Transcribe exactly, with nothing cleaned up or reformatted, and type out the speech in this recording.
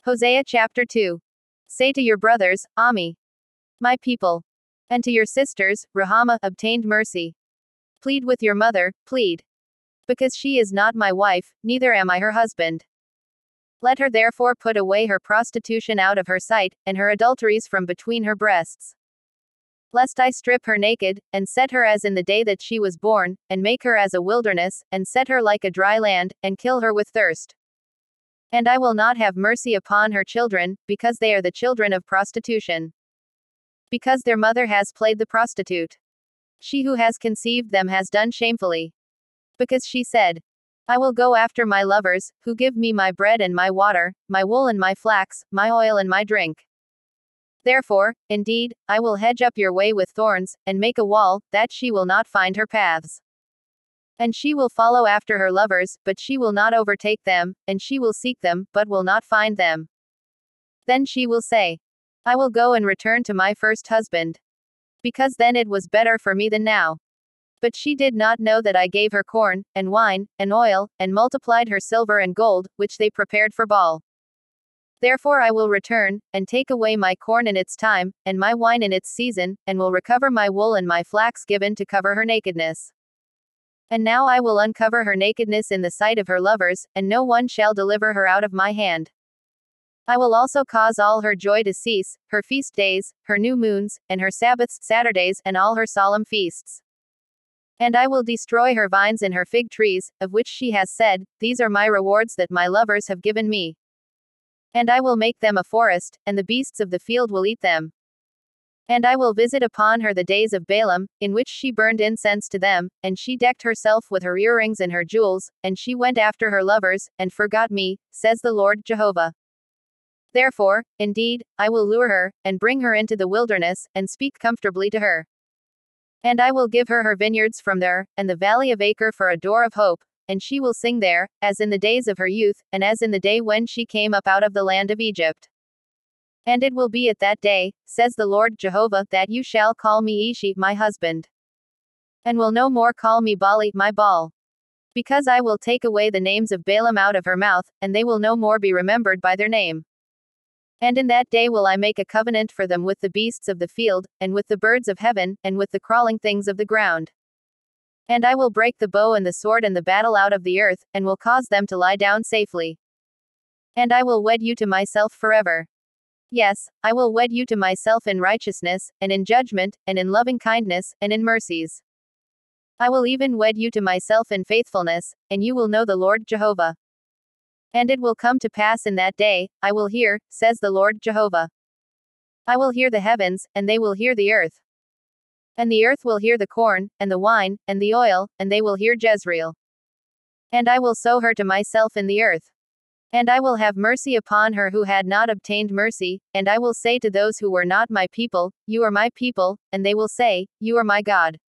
Hosea chapter two. Say to your brothers, Ami, my people, and to your sisters, Rahama, obtained mercy. Plead with your mother, plead. Because she is not my wife, neither am I her husband. Let her therefore put away her prostitution out of her sight, and her adulteries from between her breasts. Lest I strip her naked, and set her as in the day that she was born, and make her as a wilderness, and set her like a dry land, and kill her with thirst. And I will not have mercy upon her children, because they are the children of prostitution. Because their mother has played the prostitute. She who has conceived them has done shamefully. Because she said, I will go after my lovers, who give me my bread and my water, my wool and my flax, my oil and my drink. Therefore, indeed, I will hedge up your way with thorns, and make a wall, that she will not find her paths. And she will follow after her lovers, but she will not overtake them, and she will seek them, but will not find them. Then she will say, I will go and return to my first husband. Because then it was better for me than now. But she did not know that I gave her corn, and wine, and oil, and multiplied her silver and gold, which they prepared for Baal. Therefore I will return, and take away my corn in its time, and my wine in its season, and will recover my wool and my flax given to cover her nakedness. And now I will uncover her nakedness in the sight of her lovers, and no one shall deliver her out of my hand. I will also cause all her joy to cease, her feast days, her new moons, and her Sabbaths, Saturdays, and all her solemn feasts. And I will destroy her vines and her fig trees, of which she has said, These are my rewards that my lovers have given me. And I will make them a forest, and the beasts of the field will eat them. And I will visit upon her the days of Balaam, in which she burned incense to them, and she decked herself with her earrings and her jewels, and she went after her lovers, and forgot me, says the Lord Jehovah. Therefore, indeed, I will lure her, and bring her into the wilderness, and speak comfortably to her. And I will give her her vineyards from there, and the valley of Acre for a door of hope, and she will sing there, as in the days of her youth, and as in the day when she came up out of the land of Egypt. And it will be at that day, says the Lord Jehovah, that you shall call me Ishi, my husband. And will no more call me Baali, my Baal. Because I will take away the names of Balaam out of her mouth, and they will no more be remembered by their name. And in that day will I make a covenant for them with the beasts of the field, and with the birds of heaven, and with the crawling things of the ground. And I will break the bow and the sword and the battle out of the earth, and will cause them to lie down safely. And I will wed you to myself forever. Yes, I will wed you to myself in righteousness, and in judgment, and in loving kindness, and in mercies. I will even wed you to myself in faithfulness, and you will know the Lord Jehovah. And it will come to pass in that day, I will hear, says the Lord Jehovah. I will hear the heavens, and they will hear the earth. And the earth will hear the corn, and the wine, and the oil, and they will hear Jezreel. And I will sow her to myself in the earth. And I will have mercy upon her who had not obtained mercy, and I will say to those who were not my people, You are my people, and they will say, You are my God.